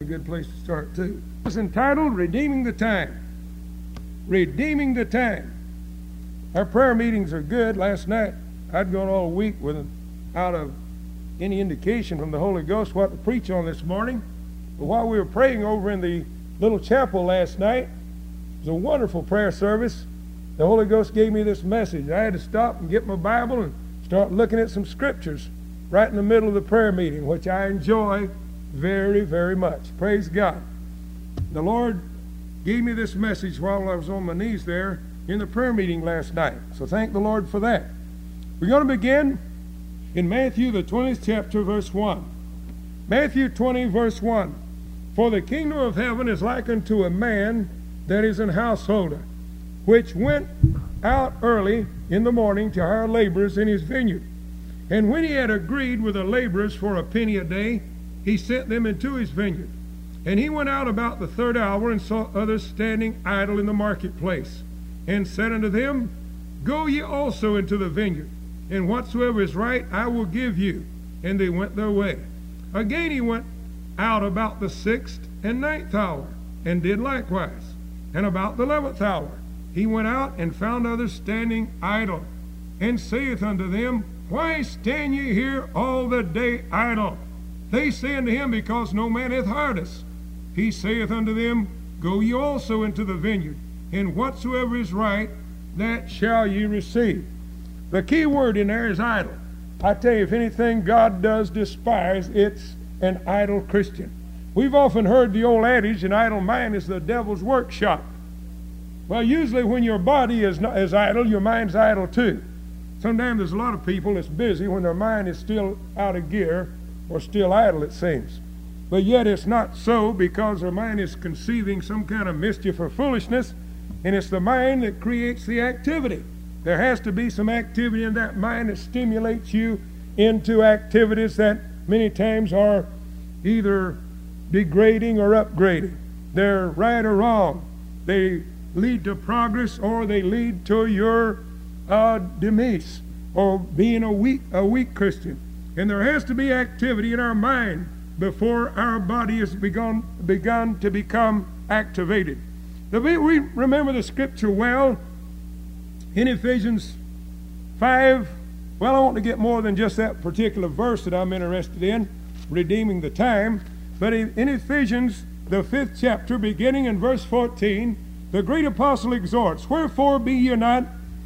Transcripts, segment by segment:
good place to start, too. It's entitled Redeeming the Time. Redeeming the Time. Our prayer meetings are good. Last night, I'd gone all week without any indication from the Holy Ghost what to preach on this morning. But while we were praying over in the little chapel last night, it was a wonderful prayer service. The Holy Ghost gave me this message. I had to stop and get my Bible and start looking at some scriptures right in the middle of the prayer meeting, which I enjoy very, very much. Praise God. The Lord gave me this message while I was on my knees there in the prayer meeting last night. So thank the Lord for that. We're going to begin in Matthew, the 20th chapter, verse 1. Matthew 20, verse 1. For the kingdom of heaven is like unto a man that is an householder, which went out early in the morning to hire laborers in his vineyard. And when he had agreed with the laborers for a penny a day, he sent them into his vineyard. And he went out about the third hour and saw others standing idle in the marketplace, and said unto them, Go ye also into the vineyard, and whatsoever is right I will give you. And they went their way. Again he went out about the 6th and 9th hour, and did likewise. And about the 11th hour he went out and found others standing idle, and saith unto them, Why stand ye here all the day idle? They say unto him, Because no man hath hired us. He saith unto them, Go ye also into the vineyard, and whatsoever is right, that shall ye receive. The key word in there is idle. I tell you, if anything God does despise, it's an idle Christian. We've often heard the old adage, an idle mind is the devil's workshop. Well, usually when your body is idle, your mind's idle too. Sometimes there's a lot of people that's busy when their mind is still out of gear or still idle, it seems. But yet it's not so, because their mind is conceiving some kind of mischief or foolishness, and it's the mind that creates the activity. There has to be some activity in that mind that stimulates you into activities that many times are either degrading or upgrading. They're right or wrong. They lead to progress, or they lead to your demise, or being a weak Christian. And there has to be activity in our mind before our body has begun to become activated. We remember the scripture well in Ephesians 5. Well, I want to get more than just that particular verse that I'm interested in, redeeming the time. But in Ephesians, the 5th chapter, beginning in verse 14, the great apostle exhorts, Wherefore be ye not,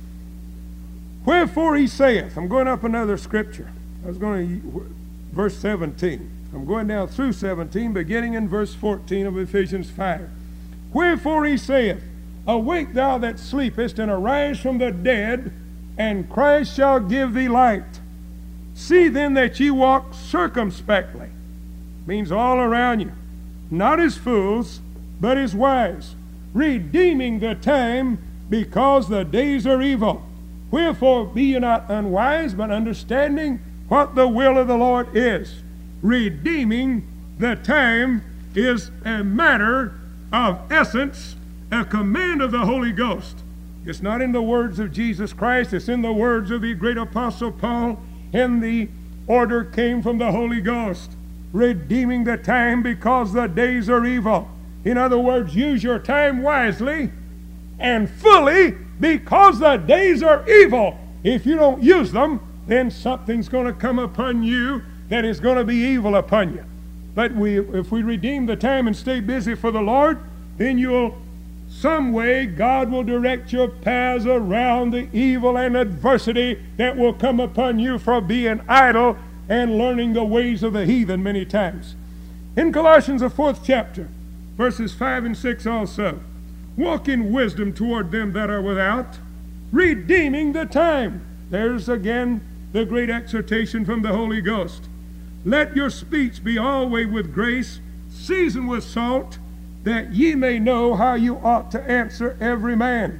wherefore he saith, I'm going up another scripture. I was going to verse 17. I'm going down through 17, beginning in verse 14 of Ephesians 5. Wherefore he saith, Awake thou that sleepest, and arise from the dead, and Christ shall give thee light. See then that ye walk circumspectly. Means all around you. Not as fools, but as wise, redeeming the time, because the days are evil. Wherefore be ye not unwise, but understanding what the will of the Lord is. Redeeming the time is a matter of essence, a command of the Holy Ghost. It's not in the words of Jesus Christ, it's in the words of the great apostle Paul, and the order came from the Holy Ghost. Redeeming the time, because the days are evil. In other words, use your time wisely and fully, because the days are evil. If you don't use them, then something's going to come upon you that is going to be evil upon you. But if we redeem the time and stay busy for the Lord, then some way God will direct your paths around the evil and adversity that will come upon you for being idle and learning the ways of the heathen many times. In Colossians, the 4th chapter, verses 5 and 6 also, walk in wisdom toward them that are without, redeeming the time. There's again the great exhortation from the Holy Ghost. Let your speech be always with grace, seasoned with salt, that ye may know how you ought to answer every man.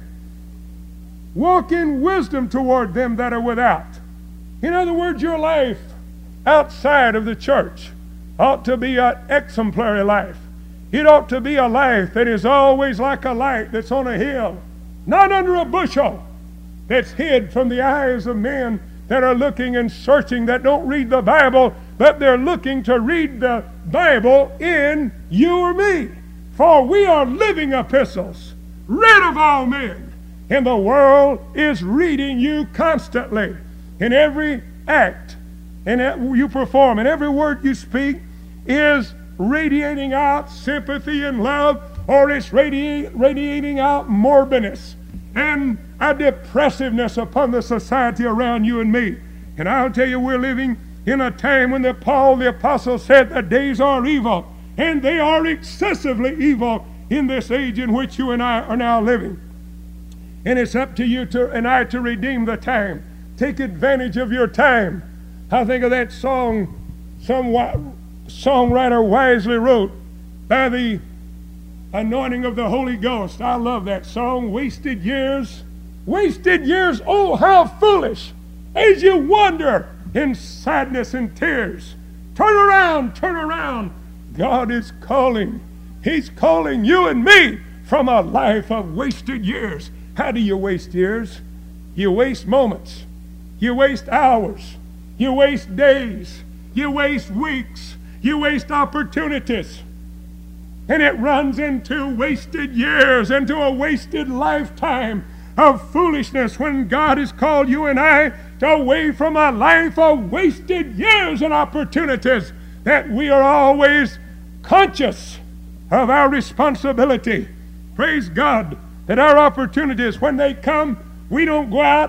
Walk in wisdom toward them that are without. In other words, your life outside of the church ought to be an exemplary life. It ought to be a life that is always like a light that's on a hill, not under a bushel, that's hid from the eyes of men that are looking and searching, that don't read the Bible, but they're looking to read the Bible in you or me. For we are living epistles, read of all men, and the world is reading you constantly. In every act and you perform, and every word you speak is radiating out sympathy and love, or it's radiating out morbidness and a depressiveness upon the society around you and me. And I'll tell you, we're living in a time when Paul the Apostle said the days are evil, and they are excessively evil in this age in which you and I are now living. And it's up to you and I to redeem the time. Take advantage of your time. I think of that song some songwriter wisely wrote, by the anointing of the Holy Ghost. I love that song. Wasted years, oh how foolish, as you wander in sadness and tears. Turn around. God is calling. He's calling you and me from a life of wasted years. How do you waste years? You waste moments. You waste hours. You waste days. You waste weeks. You waste opportunities. And it runs into wasted years, into a wasted lifetime of foolishness, when God has called you and I away from a life of wasted years and opportunities, that we are always conscious of our responsibility. Praise God, that our opportunities, when they come, we don't go out.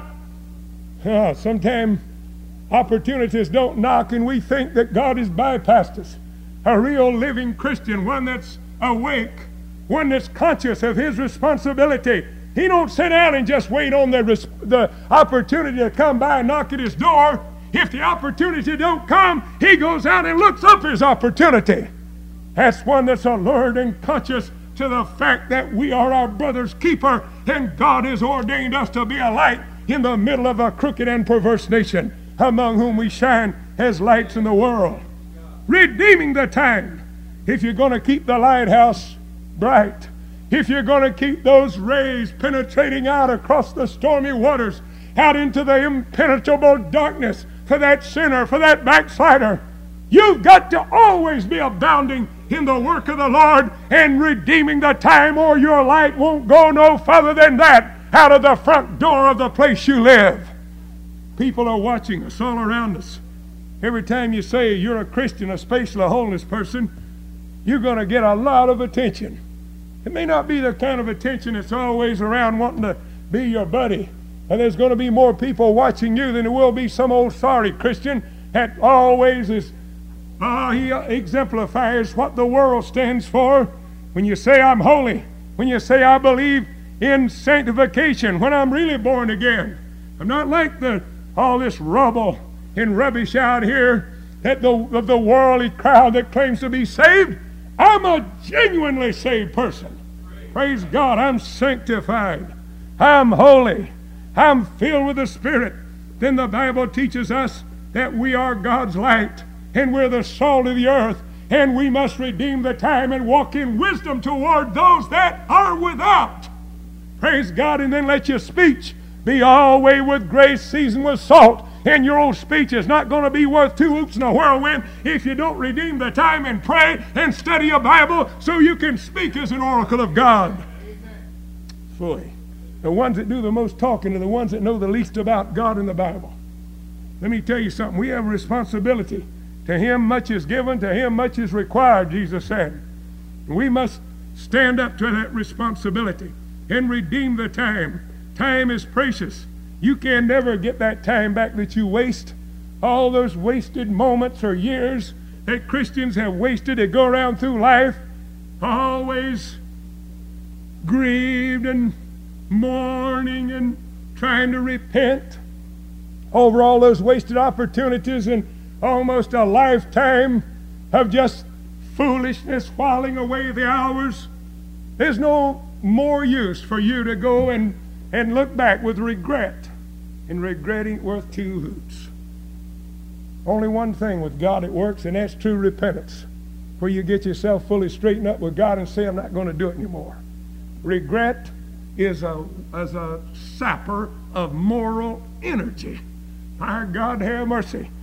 Sometimes opportunities don't knock and we think that God has bypassed us. A real living Christian, one that's awake, one that's conscious of his responsibility. He don't sit down and just wait on the opportunity to come by and knock at his door. If the opportunity don't come, he goes out and looks up his opportunity. That's one that's alert and conscious to the fact that we are our brother's keeper, and God has ordained us to be a light in the middle of a crooked and perverse nation, among whom we shine as lights in the world. Redeeming the time. If you're going to keep the lighthouse bright, if you're going to keep those rays penetrating out across the stormy waters, out into the impenetrable darkness for that sinner, for that backslider, you've got to always be abounding in the work of the Lord and redeeming the time, or your light won't go no further than that, out of the front door of the place you live. People are watching us all around us. Every time you say you're a Christian, a spatial holiness person, you're going to get a lot of attention. It may not be the kind of attention that's always around wanting to be your buddy. And there's going to be more people watching you than there will be some old sorry Christian that always is, he exemplifies what the world stands for. When you say I'm holy, when you say I believe in sanctification, when I'm really born again, I'm not like all this rubble and rubbish out here of the worldly crowd that claims to be saved. I'm a genuinely saved person. Praise God, I'm sanctified. I'm holy. I'm filled with the Spirit. Then the Bible teaches us that we are God's light, and we're the salt of the earth, and we must redeem the time and walk in wisdom toward those that are without. Praise God, and then let your speech be always with grace, seasoned with salt. And your old speech is not going to be worth two oops in a whirlwind if you don't redeem the time and pray and study your Bible so you can speak as an oracle of God. Fully. The ones that do the most talking are the ones that know the least about God and the Bible. Let me tell you something. We have a responsibility. To him much is given, to him much is required, Jesus said. We must stand up to that responsibility and redeem the time. Time is precious. You can never get that time back that you waste. All those wasted moments or years that Christians have wasted that go around through life, always grieved and mourning and trying to repent over all those wasted opportunities and almost a lifetime of just foolishness whiling away the hours. There's no more use for you to go and look back with regret, and regret ain't worth two hoots. Only one thing with God it works, and that's true repentance, where you get yourself fully straightened up with God and say, I'm not going to do it anymore. Regret is a sapper of moral energy. My God, have mercy.